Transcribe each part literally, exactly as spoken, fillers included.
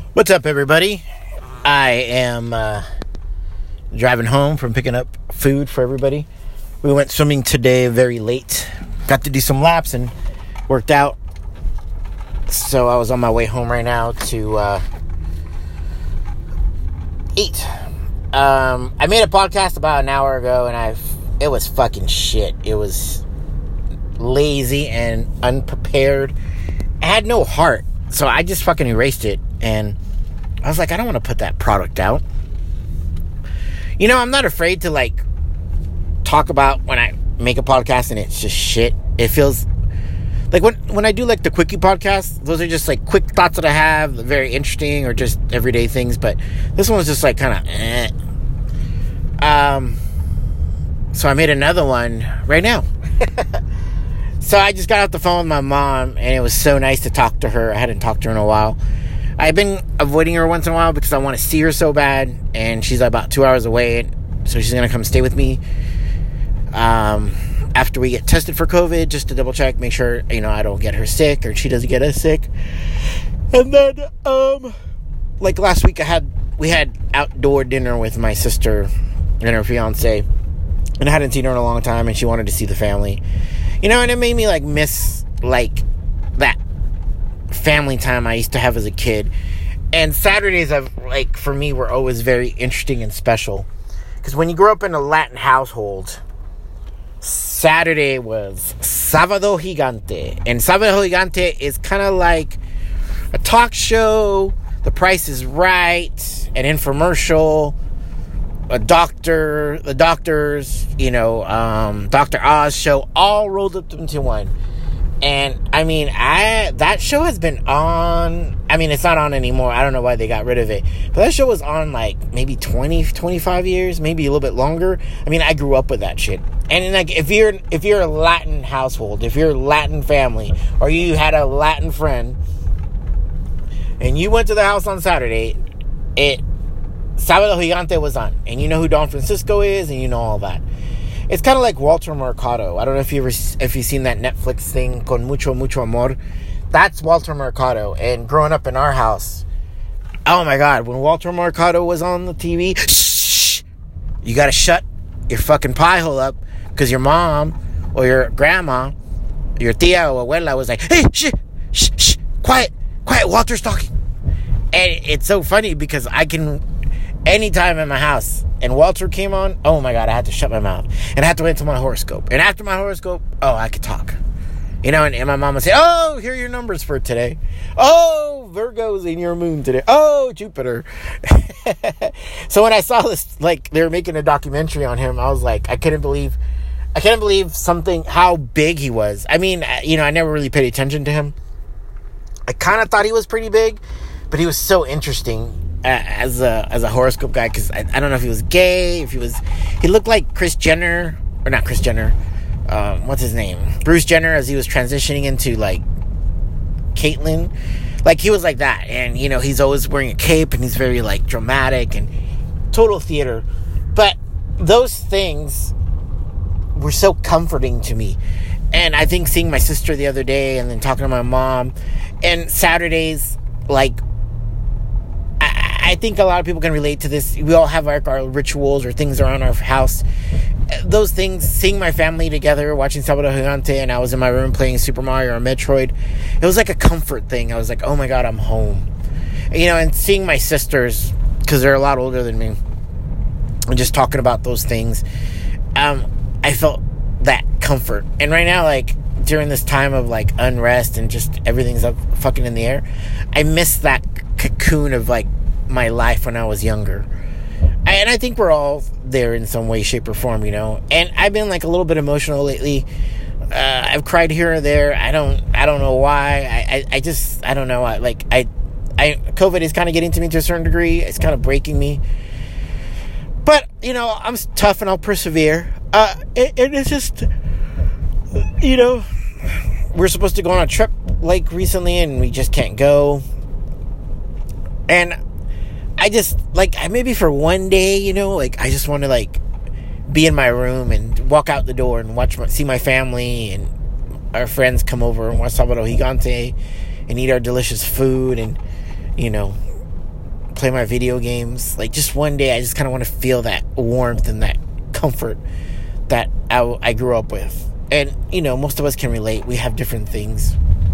What's up, everybody? I am uh, driving home from picking up food for everybody. We went swimming today very late. Got to do some laps and worked out. So I was on my way home right now to uh, eat. Um, I made a podcast about an hour ago, and I it was fucking shit. It was lazy and unprepared. I had no heart, so I just fucking erased it. And I was like, I don't want to put that product out. You know, I'm not afraid to, like, talk about when I make a podcast and it's just shit. It feels like when when I do, like, the quickie podcast, those are just, like, quick thoughts that I have, very interesting or just everyday things. But this one was just, like, kind of eh. Um, so I made another one right now. So I just got off the phone with my mom, and it was so nice to talk to her. I hadn't talked to her in a while. I've been avoiding her once in a while because I want to see her so bad, and she's about two hours away, so she's going to come stay with me um, after we get tested for COVID, just to double check, make sure, you know, I don't get her sick, or she doesn't get us sick. And then, um, like last week, I had we had outdoor dinner with my sister and her fiance, and I hadn't seen her in a long time, and she wanted to see the family. You know, and it made me, like, miss, like, that family time I used to have as a kid. And Saturdays, have, like, for me, were always very interesting and special. Because when you grow up in a Latin household, Saturday was Sábado Gigante. And Sábado Gigante is kind of like a talk show, The Price is Right, an infomercial, a doctor, the doctors, you know, um, Doctor Oz show, all rolled up into one. And, I mean, I that show has been on, I mean, it's not on anymore. I don't know why they got rid of it. But that show was on, like, maybe twenty, twenty-five years, maybe a little bit longer. I mean, I grew up with that shit. And, like, if you're, if you're a Latin household, if you're a Latin family, or you had a Latin friend, and you went to the house on Saturday, it, Sábado Gigante was on. And you know who Don Francisco is, and you know all that. It's kind of like Walter Mercado. I don't know if you ever, if you've seen that Netflix thing, Con Mucho, Mucho Amor. That's Walter Mercado. And growing up in our house, oh my God, when Walter Mercado was on the T V, shh, you got to shut your fucking pie hole up, because your mom or your grandma, your tia or abuela was like, hey, shh, shh, shh, quiet, quiet, Walter's talking. And it's so funny because I can, anytime in my house, and Walter came on, oh my God, I had to shut my mouth. And I had to wait until my horoscope. And after my horoscope, oh, I could talk. You know, and, and my mom would say, oh, here are your numbers for today. Oh, Virgo's in your moon today. Oh, Jupiter. So when I saw this, like, they were making a documentary on him, I was like, I couldn't believe, I couldn't believe something, how big he was. I mean, you know, I never really paid attention to him. I kind of thought he was pretty big, but he was so interesting. Uh, as a as a horoscope guy, because I, I don't know if he was gay, if he was, he looked like Kris Jenner, or not Kris Jenner, um, what's his name, Bruce Jenner, as he was transitioning into, like, Caitlyn, like, he was like that, and, you know, he's always wearing a cape, and he's very, like, dramatic, and total theater, but those things were so comforting to me. And I think seeing my sister the other day, and then talking to my mom, and Saturdays, like, I think a lot of people can relate to this. We all have our, our rituals or things around our house. Those things, seeing my family together, watching Sábado Gigante, and I was in my room playing Super Mario or Metroid, it was like a comfort thing. I was like, oh my God, I'm home. You know, and seeing my sisters, because they're a lot older than me, and just talking about those things, um, I felt that comfort. And right now, like, during this time of, like, unrest and just everything's up fucking in the air, I miss that cocoon of, like, my life when I was younger. And I think we're all there in some way, shape, or form, you know. And I've been, like, a little bit emotional lately. Uh, I've cried here or there. I don't, I don't know why. I, I, I just, I don't know. I, like, I, I, COVID is kind of getting to me to a certain degree. It's kind of breaking me. But, you know, I'm tough and I'll persevere. Uh, it, it is just, you know, we're supposed to go on a trip, like, recently, and we just can't go. And I just, like, maybe for one day, you know, like, I just want to, like, be in my room and walk out the door and watch my, see my family and our friends come over and watch Sábado Gigante and eat our delicious food and, you know, play my video games. Like, just one day, I just kind of want to feel that warmth and that comfort that I, I grew up with. And, you know, most of us can relate. We have different things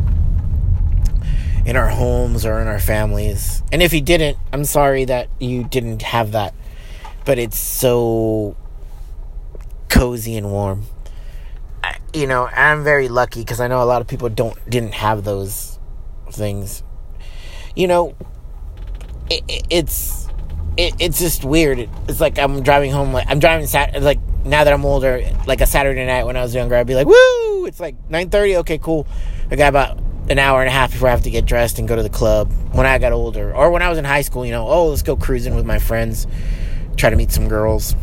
in our homes or in our families. And if you didn't, I'm sorry that you didn't have that. But it's so cozy and warm. I, you know, I'm very lucky because I know a lot of people don't didn't have those things. You know, it, it, it's it, it's just weird. It, it's like I'm driving home. Like I'm driving sat like now that I'm older. Like a Saturday night when I was younger, I'd be like, "Woo!" It's like nine thirty. Okay, cool. I got about an hour and a half before I have to get dressed and go to the club. When I got older, or when I was in high school, you know, oh, let's go cruising with my friends, try to meet some girls,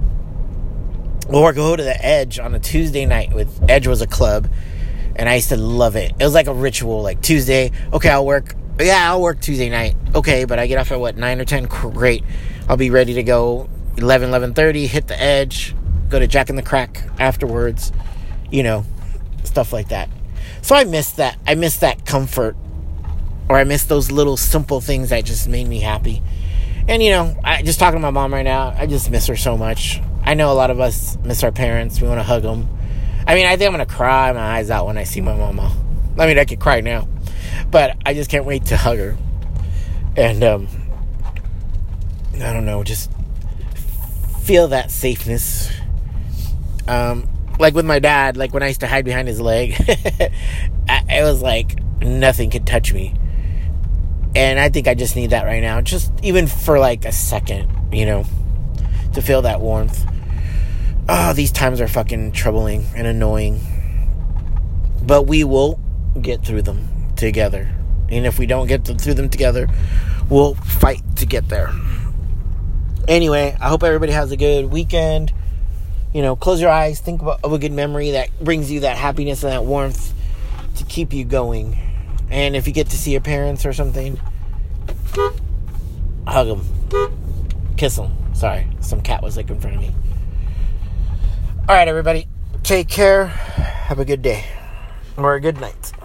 or go to the Edge on a Tuesday night. With Edge was a club, and I used to love it. It was like a ritual. Like Tuesday, okay, I'll work. Yeah, I'll work Tuesday night. Okay, but I get off at what, nine or ten? Great. I'll be ready to go eleven, eleven thirty, hit the Edge, go to Jack in the Crack afterwards, you know, stuff like that. So I miss that. I miss that comfort, or I miss those little simple things that just made me happy. And, you know, I just talking to my mom right now, I just miss her so much. I know a lot of us miss our parents. We want to hug them. I mean, I think I'm going to cry my eyes out when I see my mama. I mean, I could cry now, but I just can't wait to hug her. And, um, I don't know, just feel that safeness. Um, like with my dad, like when I used to hide behind his leg, I, it was like nothing could touch me. And I think I just need that right now, just even for like a second, you know, to feel that warmth. Oh, these times are fucking troubling and annoying. But we will get through them together. And if we don't get through them together, we'll fight to get there. Anyway, I hope everybody has a good weekend. You know, close your eyes, think about, of a good memory that brings you that happiness and that warmth to keep you going. And if you get to see your parents or something, hug them. Kiss them. Sorry, some cat was like in front of me. All right, everybody. Take care. Have a good day. Or a good night.